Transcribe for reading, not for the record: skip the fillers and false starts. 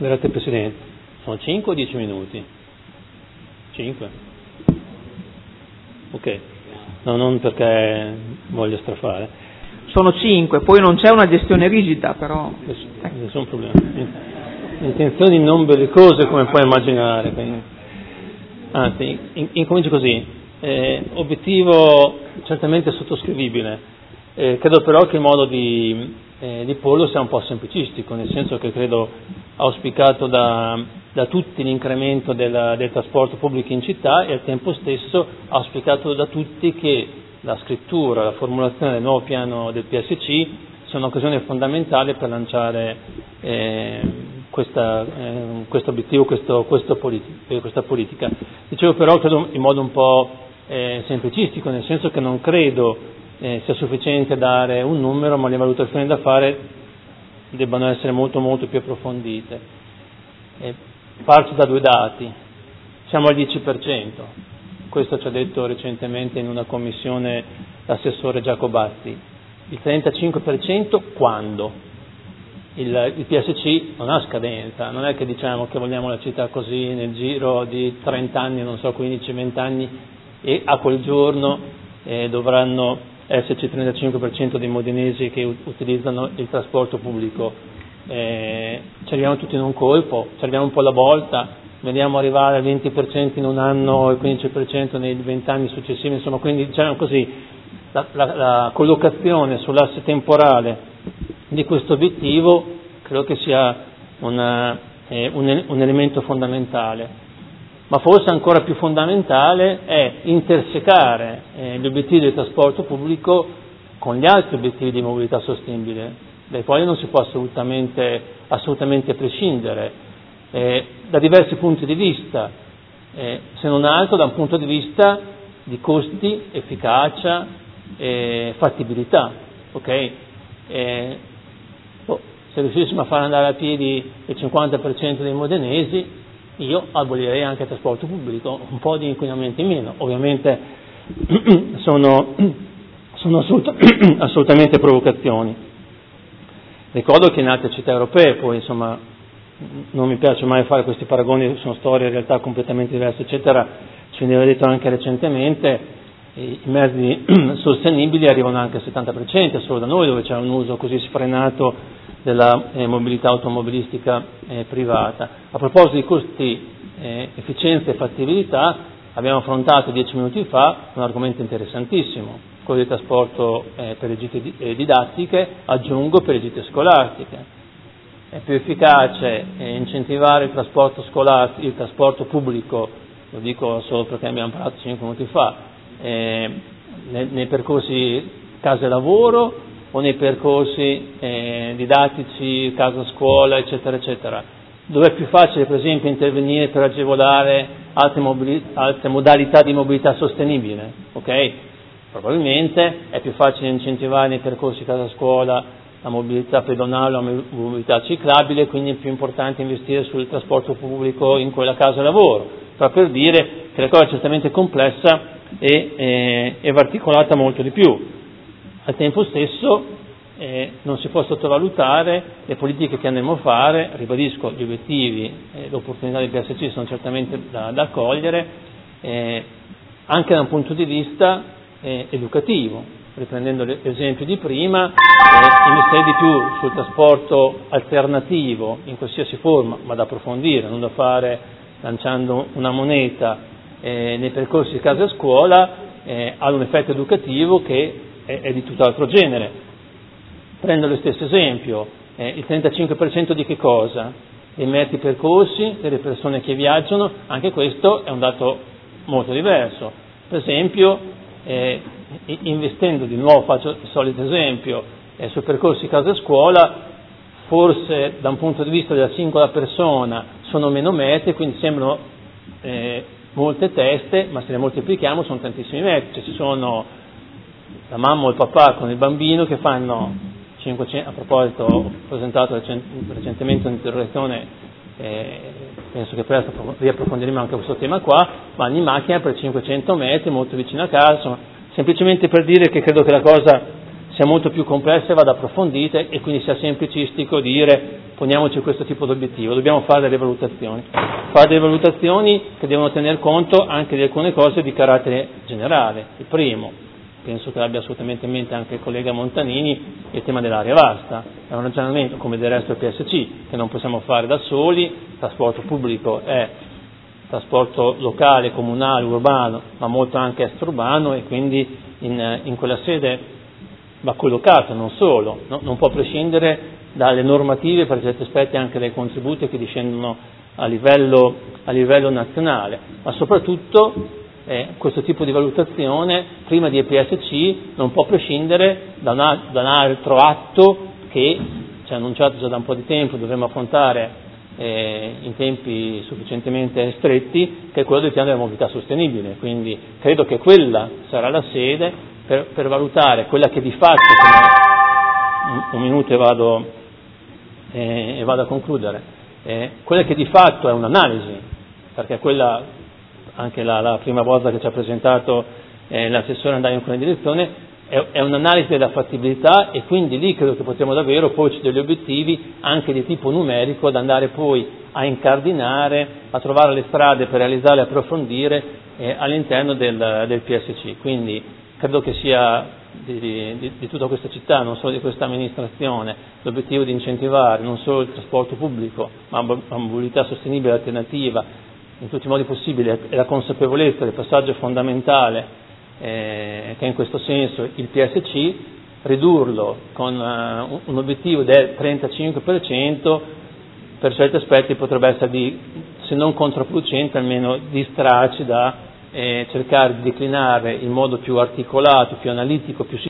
Grazie Presidente. Sono 5 o 10 minuti? 5? Ok. No, non perché voglio strafare. Sono 5, poi non c'è una gestione rigida, però. Nessun problema. Intenzioni non bellicose, come puoi immaginare. Quindi. Anzi, incomincio così. Obiettivo certamente sottoscrivibile. Credo però che il modo di porlo sia un po' semplicistico, nel senso che credo auspicato da tutti l'incremento del trasporto pubblico in città e al tempo stesso auspicato da tutti che la scrittura, la formulazione del nuovo piano del PSC sia un'occasione fondamentale per lanciare questo obiettivo, questa politica. Dicevo però credo in modo un po' semplicistico, nel senso che non credo sia sufficiente dare un numero, ma le valutazioni da fare debbano essere molto molto più approfondite. Parto da 2 dati. Siamo al 10%, questo ci ha detto recentemente in una commissione l'assessore Giacobatti. Il 35% quando? Il PSC non ha scadenza, non è che diciamo che vogliamo la città così nel giro di 30 anni, non so, 15-20 anni, e a quel giorno dovranno esserci il 35% dei modenesi che utilizzano il trasporto pubblico. Ci arriviamo tutti in un colpo, ci arriviamo un po' alla volta, vediamo arrivare al 20% in un anno e il 15% nei 20 anni successivi, insomma, quindi diciamo così, la collocazione sull'asse temporale di questo obiettivo credo che sia un elemento fondamentale. Ma forse ancora più fondamentale è intersecare gli obiettivi del trasporto pubblico con gli altri obiettivi di mobilità sostenibile, dai quali non si può assolutamente prescindere, da diversi punti di vista, se non altro da un punto di vista di costi, efficacia e fattibilità. Okay? Se riuscissimo a far andare a piedi il 50% dei modenesi, io abolirei anche il trasporto pubblico, un po' di inquinamento in meno. Ovviamente sono assolutamente provocazioni. Ricordo che in altre città europee, poi insomma non mi piace mai fare questi paragoni, sono storie in realtà completamente diverse, eccetera, ci veniva detto anche recentemente, i mezzi sostenibili arrivano anche al 70%, solo da noi dove c'è un uso così sfrenato della mobilità automobilistica privata. A proposito di costi, efficienza e fattibilità, abbiamo affrontato 10 minuti fa un argomento interessantissimo, quello del trasporto per le gite didattiche, aggiungo per le gite scolastiche. È più efficace incentivare il trasporto scolastico, il trasporto pubblico, lo dico solo perché abbiamo parlato 5 minuti fa, nei percorsi casa-lavoro o nei percorsi didattici, casa-scuola, eccetera, eccetera. Dove è più facile, per esempio, intervenire per agevolare altre modalità di mobilità sostenibile? Ok? Probabilmente è più facile incentivare nei percorsi casa-scuola la mobilità pedonale, la mobilità ciclabile, quindi è più importante investire sul trasporto pubblico in quella casa-lavoro, proprio per dire che la cosa è certamente complessa e va articolata molto di più. Al tempo stesso non si può sottovalutare le politiche che andremo a fare, ribadisco, gli obiettivi e le opportunità del PSC sono certamente da accogliere, anche da un punto di vista educativo, riprendendo l'esempio di prima, investire di più sul trasporto alternativo in qualsiasi forma, ma da approfondire, non da fare lanciando una moneta nei percorsi di casa e scuola, ha un effetto educativo che è di tutt'altro genere. Prendo lo stesso esempio, il 35% di che cosa? Dei mezzi percorsi, delle persone che viaggiano, anche questo è un dato molto diverso. Per esempio, investendo di nuovo, faccio il solito esempio, sui percorsi casa e scuola, forse da un punto di vista della singola persona sono meno mete, quindi sembrano molte teste, ma se le moltiplichiamo sono tantissimi metri, cioè ci sono la mamma o il papà con il bambino che fanno 500, a proposito ho presentato recentemente un'interrogazione, penso che presto riapprofondiremo anche questo tema qua, vanno in macchina per 500 metri molto vicino a casa, insomma, semplicemente per dire che credo che la cosa sia molto più complessa e vada approfondita, e quindi sia semplicistico dire poniamoci questo tipo di obiettivo. Dobbiamo fare delle valutazioni che devono tener conto anche di alcune cose di carattere generale. Il primo, penso che l'abbia assolutamente in mente anche il collega Montanini, il tema dell'area vasta. È un ragionamento, come del resto il PSC, che non possiamo fare da soli. Il trasporto pubblico è trasporto locale, comunale, urbano, ma molto anche extraurbano, e quindi in quella sede va collocato, non solo, no? Non può prescindere dalle normative, per certi aspetti anche dai contributi che discendono a livello nazionale, ma soprattutto questo tipo di valutazione prima di EPSC non può prescindere da un altro atto che ci ha annunciato già da un po' di tempo, dovremo affrontare in tempi sufficientemente stretti, che è quello del piano della mobilità sostenibile. Quindi credo che quella sarà la sede per valutare quella che di fatto, un minuto e vado a concludere, quella che di fatto è un'analisi, perché quella, anche la prima volta che ci ha presentato l'assessore andava in quella direzione, è un'analisi della fattibilità, e quindi lì credo che potremo davvero porci degli obiettivi anche di tipo numerico da andare poi a incardinare, a trovare le strade per realizzare e approfondire all'interno del PSC. Quindi credo che sia di tutta questa città, non solo di questa amministrazione, l'obiettivo di incentivare non solo il trasporto pubblico, ma la mobilità sostenibile alternativa in tutti i modi possibili, e la consapevolezza del passaggio fondamentale che in questo senso il PSC, ridurlo con un obiettivo del 35%, per certi aspetti potrebbe essere se non controproducente, almeno distrarci da cercare di declinare in modo più articolato, più analitico, più